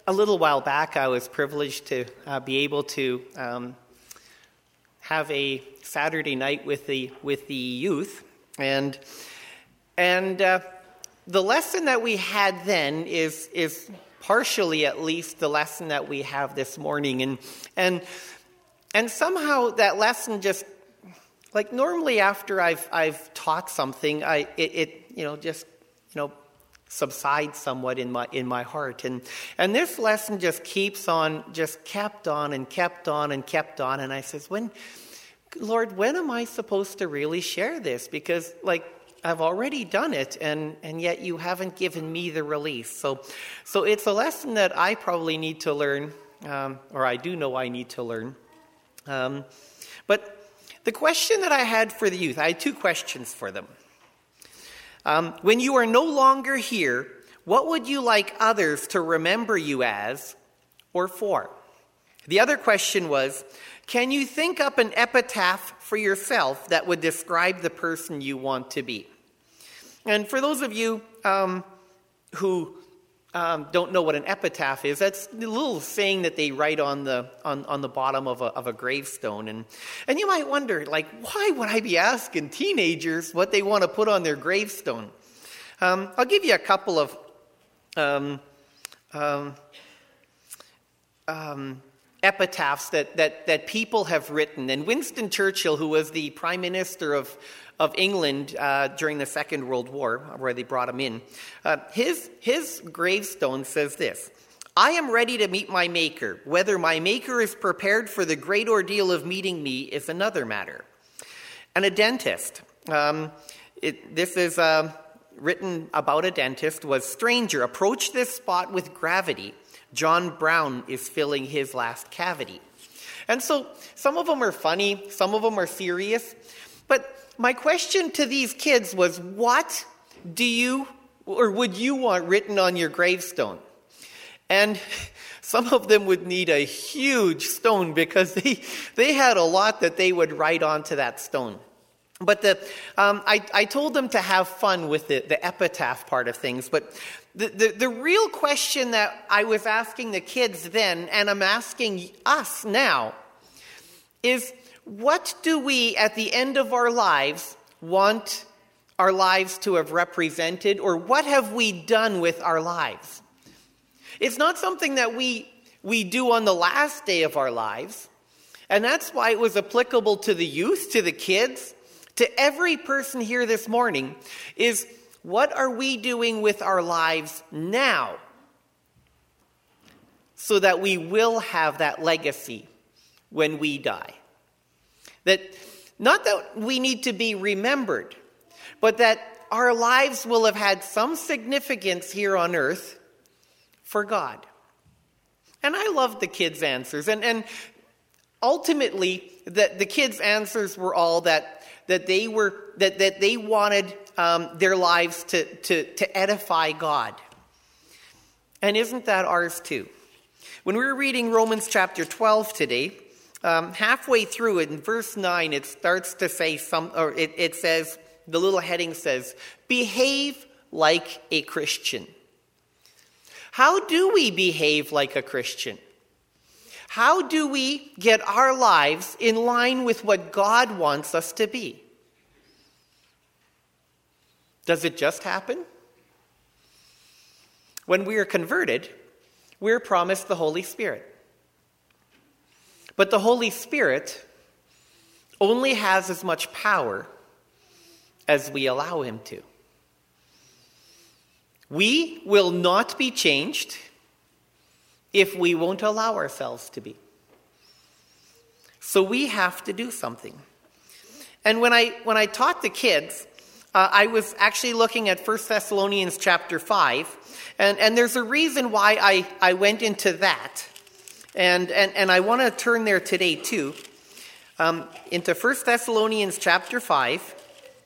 a little while back, I was privileged to be able to have a Saturday night with the youth, and the lesson that we had then is partially, at least, the lesson that we have this morning, and somehow that lesson just, like, normally after I've taught something, it subsides somewhat in my heart, and this lesson just kept on, and I says, Lord, when am I supposed to really share this? Because, like, I've already done it, and yet you haven't given me the release. So it's a lesson that I probably need to learn, or I do know I need to learn. But the question that I had for the youth, I had two questions for them. When you are no longer here, what would you like others to remember you as or for? The other question was, can you think up an epitaph for yourself that would describe the person you want to be? And for those of you who don't know what an epitaph is, that's the little saying that they write on the bottom of a gravestone. And you might wonder, like, why would I be asking teenagers what they want to put on their gravestone? I'll give you a couple of epitaphs that people have written. And Winston Churchill, who was the Prime Minister of England during the Second World War, where they brought him in, his gravestone says this: "I am ready to meet my Maker. Whether my Maker is prepared for the great ordeal of meeting me is another matter." And a dentist, this is written about a dentist, was, "Stranger, approach this spot with gravity. John Brown is filling his last cavity." And so some of them are funny, some of them are serious. But my question to these kids was, what do you or would you want written on your gravestone? And some of them would need a huge stone because they had a lot that they would write onto that stone. But I told them to have fun with the epitaph part of things. But the real question that I was asking the kids then, and I'm asking us now, is what do we, at the end of our lives, want our lives to have represented, or what have we done with our lives? It's not something that we do on the last day of our lives, and that's why it was applicable to the youth, to the kids, to every person here this morning, is what are we doing with our lives now so that we will have that legacy when we die? That not that we need to be remembered, but that our lives will have had some significance here on earth for God. And I love the kids' answers. And ultimately, the kids' answers were all that they wanted their lives to edify God. And isn't that ours too? When we were reading Romans chapter 12 today, halfway through it, in verse 9, it starts to say it says, the little heading says, "Behave like a Christian." How do we behave like a Christian? How do we get our lives in line with what God wants us to be? Does it just happen? When we are converted, we're promised the Holy Spirit. But the Holy Spirit only has as much power as we allow him to. We will not be changed if we won't allow ourselves to be. So we have to do something. And when I taught the kids, I was actually looking at 1 Thessalonians chapter 5, and there's a reason why I went into that. And I want to turn there today too, into 1 Thessalonians chapter 5.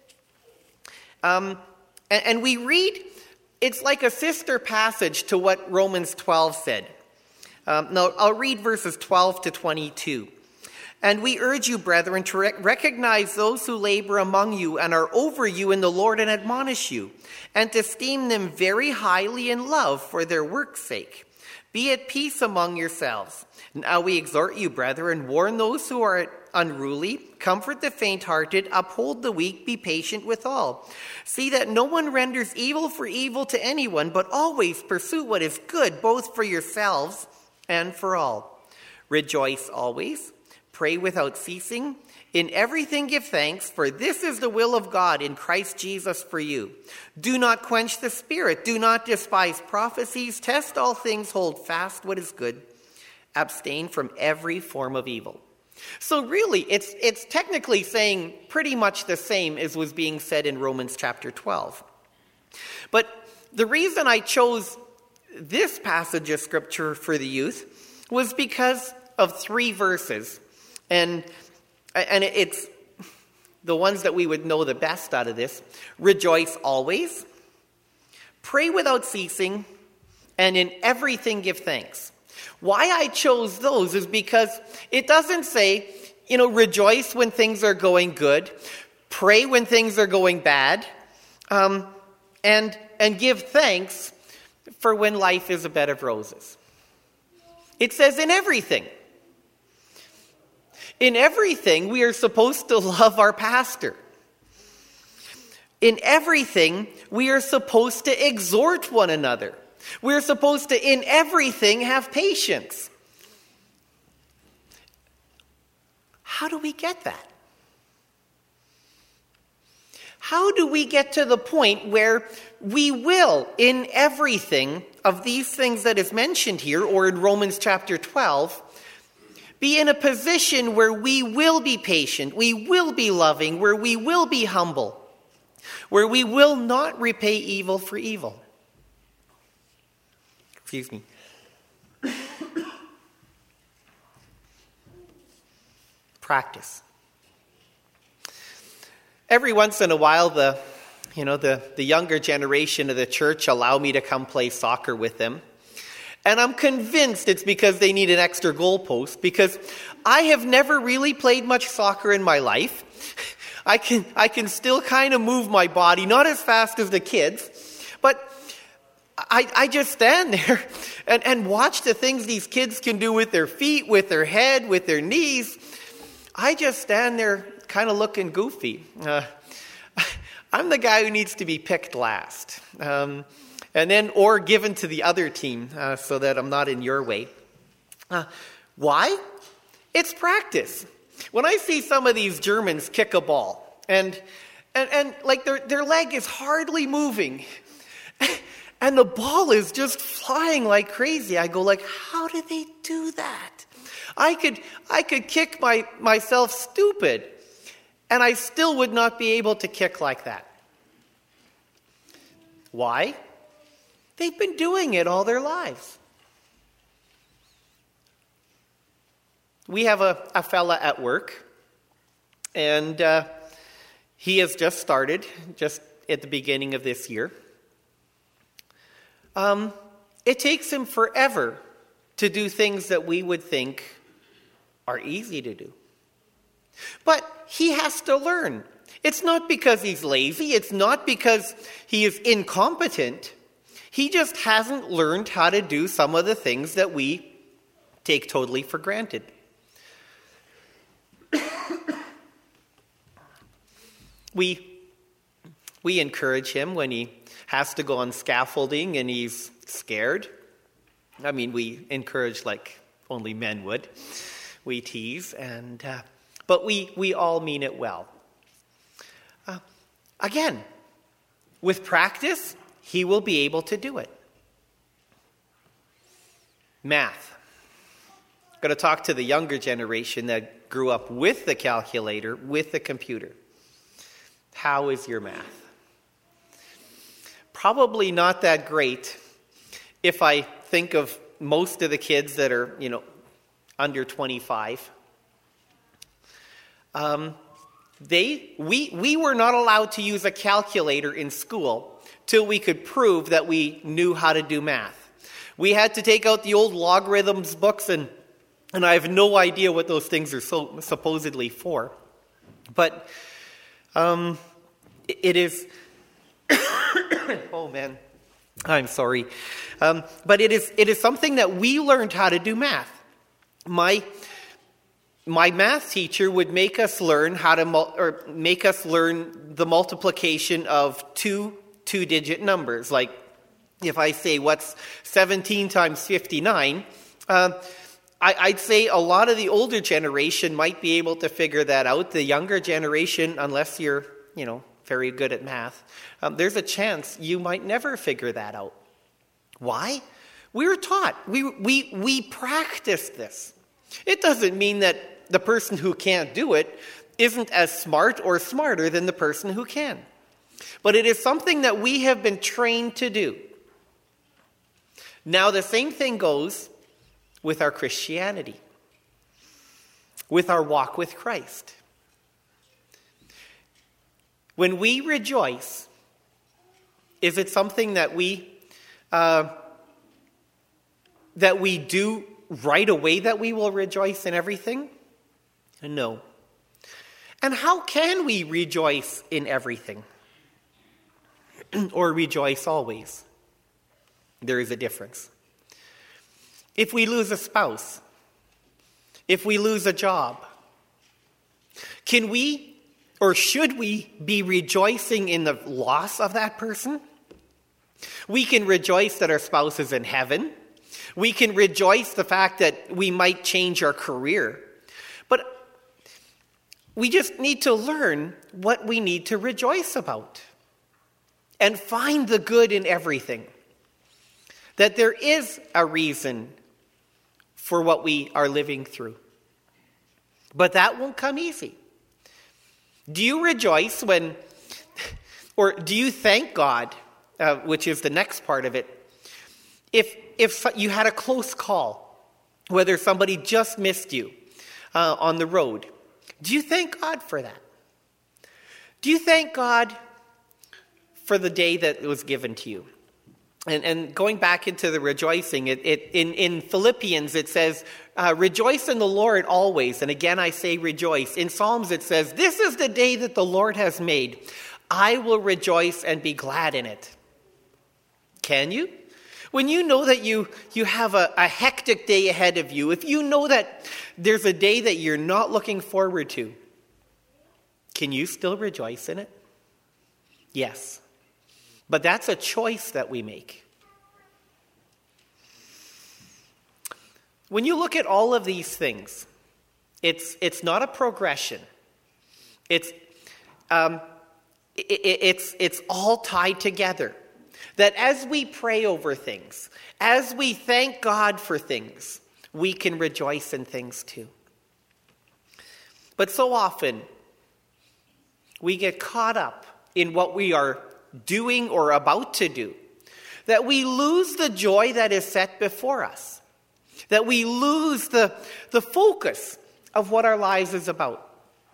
And we read, it's like a sister passage to what Romans 12 said. Now, I'll read verses 12 to 22. "And we urge you, brethren, to recognize those who labor among you and are over you in the Lord and admonish you, and to esteem them very highly in love for their work's sake. Be at peace among yourselves. Now we exhort you, brethren, warn those who are unruly, comfort the faint-hearted, uphold the weak, be patient with all. See that no one renders evil for evil to anyone, but always pursue what is good, both for yourselves and for all. Rejoice always, pray without ceasing. In everything give thanks, for this is the will of God in Christ Jesus for you. Do not quench the spirit, do not despise prophecies, test all things, hold fast what is good, abstain from every form of evil. So really, it's technically saying pretty much the same as was being said in Romans chapter 12. But the reason I chose this passage of scripture for the youth was because of 3 verses. And it's the ones that we would know the best out of this. Rejoice always, pray without ceasing, and in everything give thanks. Why I chose those is because it doesn't say, rejoice when things are going good, pray when things are going bad, and give thanks for when life is a bed of roses. It says in everything. In everything, we are supposed to love our pastor. In everything, we are supposed to exhort one another. We're supposed to, in everything, have patience. How do we get that? How do we get to the point where we will, in everything of these things that is mentioned here, or in Romans chapter 12, be in a position where we will be patient, we will be loving, where we will be humble, where we will not repay evil for evil? Excuse me. Practice. Every once in a while, the younger generation of the church allow me to come play soccer with them. And I'm convinced it's because they need an extra goalpost, because I have never really played much soccer in my life. I can still kind of move my body, not as fast as the kids, but I just stand there and watch the things these kids can do with their feet, with their head, with their knees. I just stand there kind of looking goofy. I'm the guy who needs to be picked last. Or given to the other team so that I'm not in your way. Why? It's practice. When I see some of these Germans kick a ball and like their leg is hardly moving and the ball is just flying like crazy, I go like, how do they do that? I could kick myself stupid and I still would not be able to kick like that. Why? They've been doing it all their lives. We have a fella at work, and he has just started, just at the beginning of this year. It takes him forever to do things that we would think are easy to do. But he has to learn. It's not because he's lazy. It's not because he is incompetent. He just hasn't learned how to do some of the things that we take totally for granted. We encourage him when he has to go on scaffolding and he's scared. I mean, we encourage like only men would. We tease, but we all mean it well. Again, with practice, he will be able to do it. Math. I'm going to talk to the younger generation that grew up with the calculator, with the computer. How is your math? Probably not that great if I think of most of the kids that are, under 25. We were not allowed to use a calculator in school till we could prove that we knew how to do math. We had to take out the old logarithms books, and I have no idea what those things are so supposedly for. But it is... Oh, man. I'm sorry. But it is something that we learned how to do math. My math teacher would make us learn learn the multiplication of two-digit numbers. Like if I say, what's 17 times 59? I'd say a lot of the older generation might be able to figure that out. The younger generation, unless you're, very good at math, there's a chance you might never figure that out. Why? We were taught. We practiced this. It doesn't mean that the person who can't do it isn't as smart or smarter than the person who can. But it is something that we have been trained to do. Now, the same thing goes with our Christianity, with our walk with Christ. When we rejoice, is it something that we do right away, that we will rejoice in everything? No. And how can we rejoice in everything? Or rejoice always? There is a difference. If we lose a spouse, if we lose a job, can we or should we be rejoicing in the loss of that person? We can rejoice that our spouse is in heaven. We can rejoice the fact that we might change our career. But we just need to learn what we need to rejoice about and find the good in everything. That there is a reason for what we are living through. But that won't come easy. Do you rejoice or do you thank God, which is the next part of it, if you had a close call, whether somebody just missed you on the road? Do you thank God for that? Do you thank God for the day that was given to you? And going back into the rejoicing, in Philippians it says, rejoice in the Lord always. And again I say rejoice. In Psalms it says, this is the day that the Lord has made. I will rejoice and be glad in it. Can you? When you know that you have a hectic day ahead of you, if you know that there's a day that you're not looking forward to, can you still rejoice in it? Yes. But that's a choice that we make. When you look at all of these things, it's not a progression. It's all tied together. That as we pray over things, as we thank God for things, we can rejoice in things too. But so often, we get caught up in what we are doing or about to do, that we lose the joy that is set before us, that we lose the focus of what our lives is about.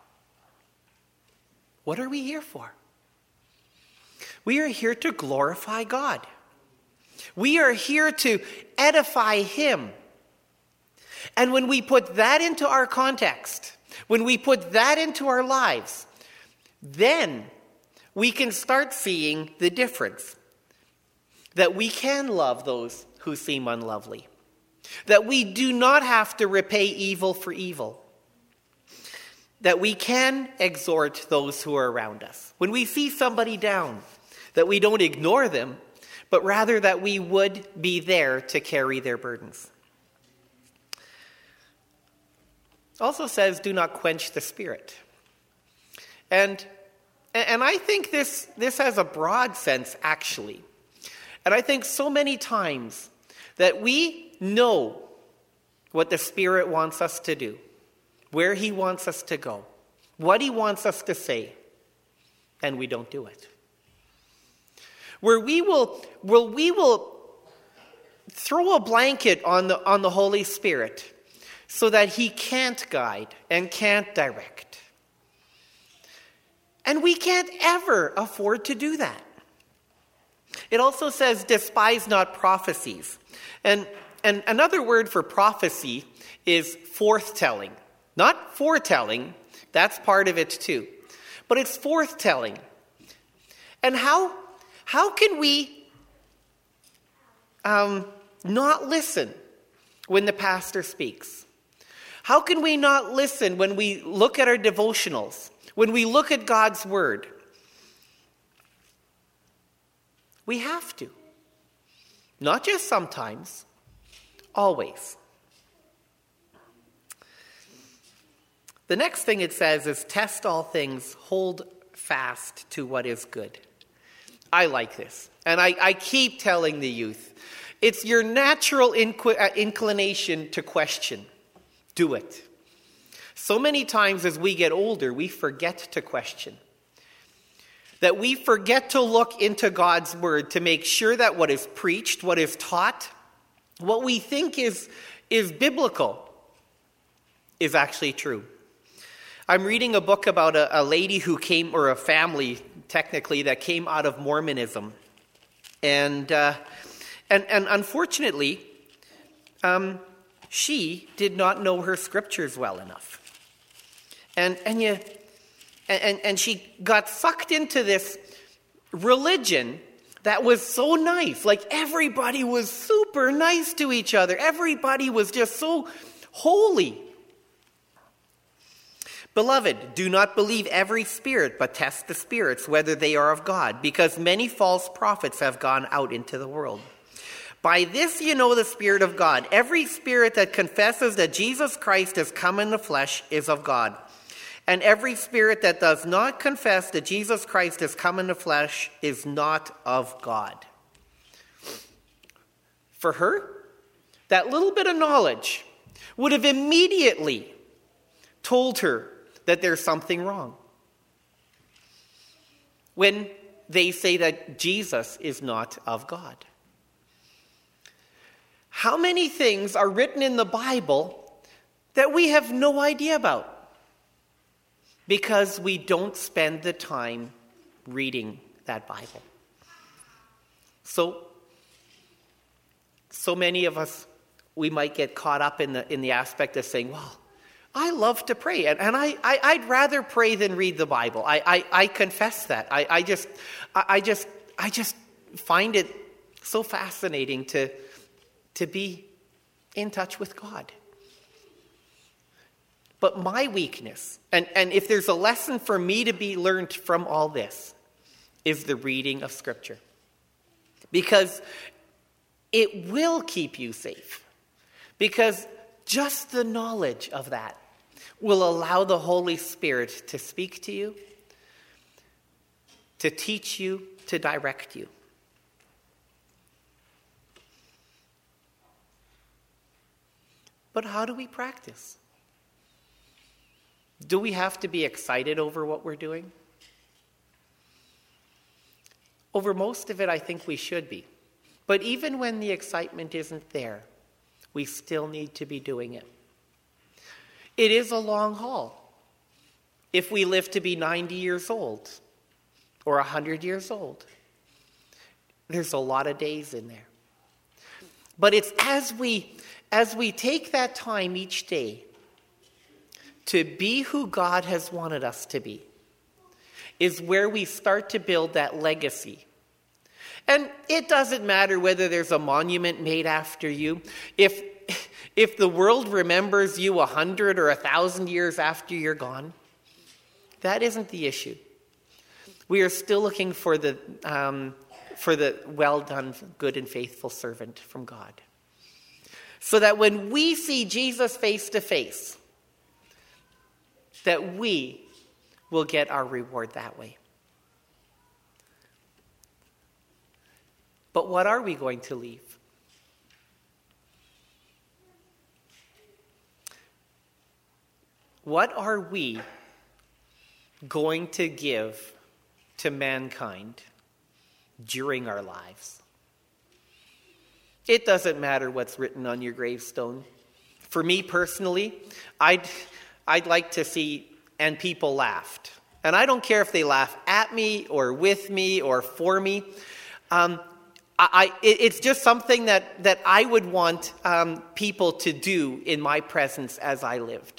What are we here for? We are here to glorify God. We are here to edify Him. And when we put that into our context, when we put that into our lives, then we can start seeing the difference. That we can love those who seem unlovely. That we do not have to repay evil for evil. That we can exhort those who are around us. When we see somebody down, that we don't ignore them, but rather that we would be there to carry their burdens. It also says, do not quench the Spirit. And I think this has a broad sense, actually. And I think so many times that we know what the Spirit wants us to do, where He wants us to go, what He wants us to say, and we don't do it. Where we will throw a blanket on the Holy Spirit so that He can't guide and can't direct. And we can't ever afford to do that. It also says, despise not prophecies. And another word for prophecy is forthtelling. Not foretelling, that's part of it too. But it's forthtelling. And how can we not listen when the pastor speaks? How can we not listen when we look at our devotionals, when we look at God's word? We have to. Not just sometimes, always. The next thing it says is test all things, hold fast to what is good. I like this. And I keep telling the youth, it's your natural inclination to question. Do it. So many times as we get older, we forget to question. That we forget to look into God's word to make sure that what is preached, what is taught, what we think is biblical is actually true. I'm reading a book about a lady who came, or a family technically, that came out of Mormonism. And unfortunately, she did not know her scriptures well enough. And she got sucked into this religion that was so nice. Like, everybody was super nice to each other. Everybody was just so holy. Beloved, do not believe every spirit, but test the spirits, whether they are of God, because many false prophets have gone out into the world. By this you know the Spirit of God. Every spirit that confesses that Jesus Christ has come in the flesh is of God. And every spirit that does not confess that Jesus Christ has come in the flesh is not of God. For her, that little bit of knowledge would have immediately told her that there's something wrong when they say that Jesus is not of God. How many things are written in the Bible that we have no idea about? Because we don't spend the time reading that Bible. So many of us, we might get caught up in the aspect of saying, well, I love to pray, and I'd rather pray than read the Bible. I confess that. I just find it so fascinating to be in touch with God. But my weakness, and if there's a lesson for me to be learned from all this, is the reading of Scripture. Because it will keep you safe. Because just the knowledge of that will allow the Holy Spirit to speak to you, to teach you, to direct you. But how do we practice? Do we have to be excited over what we're doing? Over most of it, I think we should be. But even when the excitement isn't there, we still need to be doing it. It is a long haul. If we live to be 90 years old or 100 years old, there's a lot of days in there. But it's as we take that time each day to be who God has wanted us to be, is where we start to build that legacy. And it doesn't matter whether there's a monument made after you. If the world remembers you 100 or 1,000 years after you're gone, that isn't the issue. We are still looking for the well done, good and faithful servant from God. So that when we see Jesus face to face, that we will get our reward that way. But what are we going to leave? What are we going to give to mankind during our lives? It doesn't matter what's written on your gravestone. For me personally, I'd like to see, and people laughed. And I don't care if they laugh at me or with me or for me. It's just something that I would want people to do in my presence as I lived.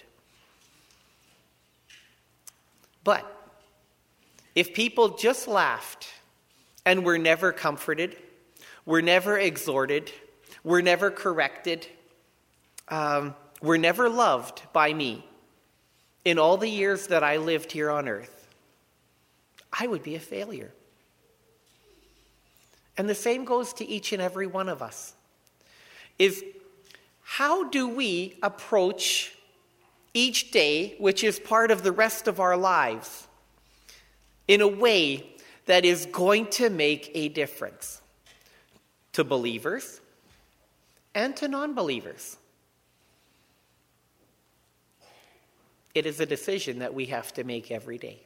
But if people just laughed and were never comforted, were never exhorted, were never corrected, were never loved by me in all the years that I lived here on earth, I would be a failure. And the same goes to each and every one of us. Is how do we approach each day, which is part of the rest of our lives, in a way that is going to make a difference to believers and to non-believers? It is a decision that we have to make every day.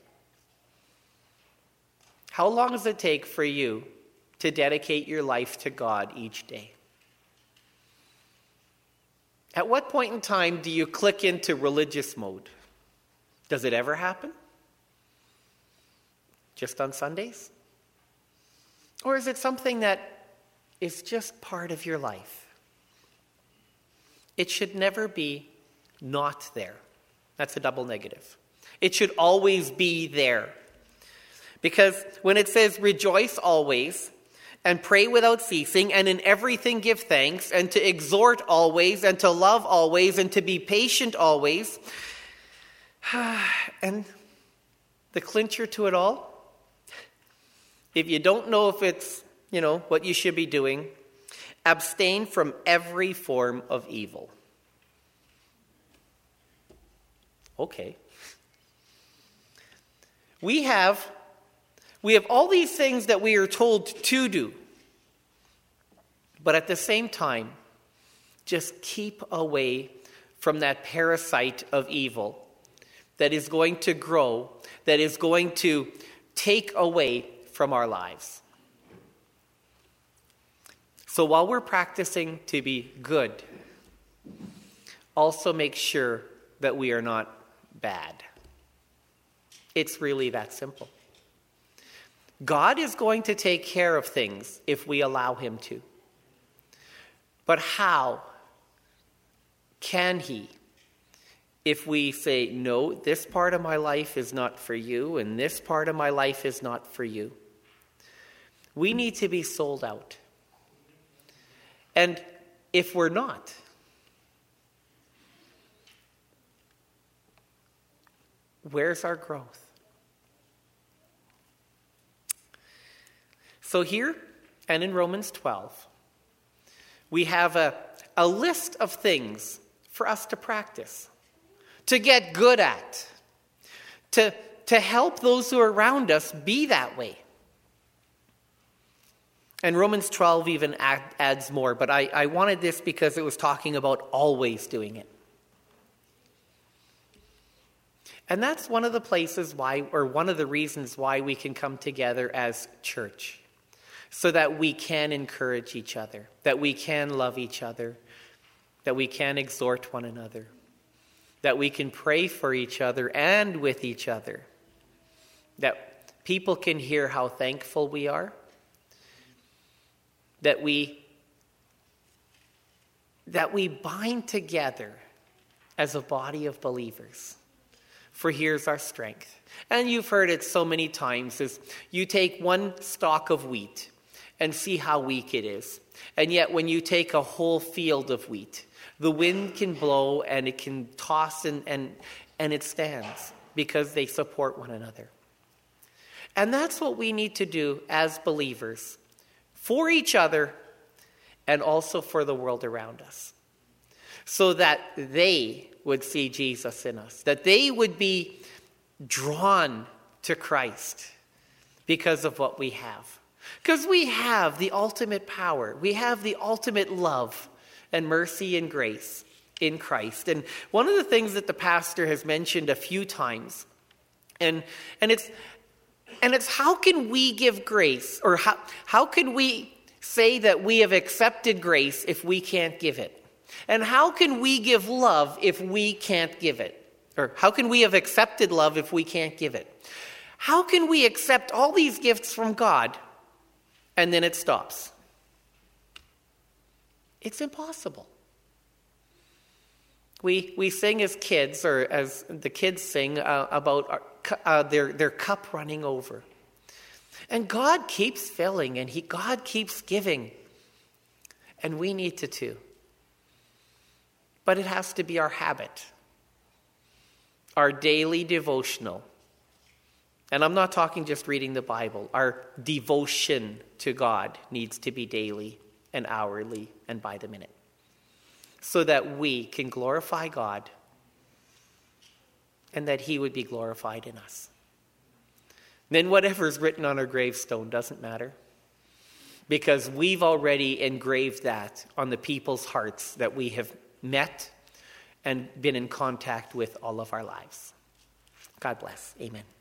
How long does it take for you to dedicate your life to God each day? At what point in time do you click into religious mode? Does it ever happen? Just on Sundays? Or is it something that is just part of your life? It should never be not there. That's a double negative. It should always be there. Because when it says rejoice always, and pray without ceasing, and in everything give thanks, and to exhort always, and to love always, and to be patient always. And the clincher to it all, if you don't know if it's, what you should be doing, abstain from every form of evil. Okay. We have all these things that we are told to do. But at the same time, just keep away from that parasite of evil that is going to grow, that is going to take away from our lives. So while we're practicing to be good, also make sure that we are not bad. It's really that simple. God is going to take care of things if we allow him to. But how can he if we say, no, this part of my life is not for you and this part of my life is not for you? We need to be sold out. And if we're not, where's our growth? So here, and in Romans 12, we have a list of things for us to practice, to get good at, to help those who are around us be that way. And Romans 12 even adds more, but I wanted this because it was talking about always doing it. And that's one of the places why, or one of the reasons why we can come together as church. So that we can encourage each other, that we can love each other, that we can exhort one another, that we can pray for each other and with each other, that people can hear how thankful we are, that we bind together as a body of believers. For here's our strength. And you've heard it so many times, is you take one stalk of wheat and see how weak it is. And yet when you take a whole field of wheat, the wind can blow and it can toss and it stands because they support one another. And that's what we need to do as believers for each other and also for the world around us. So that they would see Jesus in us, that they would be drawn to Christ because of what we have. Because we have the ultimate power. We have the ultimate love and mercy and grace in Christ. And one of the things that the pastor has mentioned a few times, and it's how can we give grace, or how can we say that we have accepted grace if we can't give it? And how can we give love if we can't give it? Or how can we have accepted love if we can't give it? How can we accept all these gifts from God and then it stops? It's impossible. We sing as kids, or as the kids sing about their cup running over. And God keeps filling, and God keeps giving. And we need to too. But it has to be our habit, our daily devotional. And I'm not talking just reading the Bible. Our devotion to God needs to be daily and hourly and by the minute, so that we can glorify God and that he would be glorified in us. Then whatever's written on our gravestone doesn't matter, because we've already engraved that on the people's hearts that we have met and been in contact with all of our lives. God bless. Amen.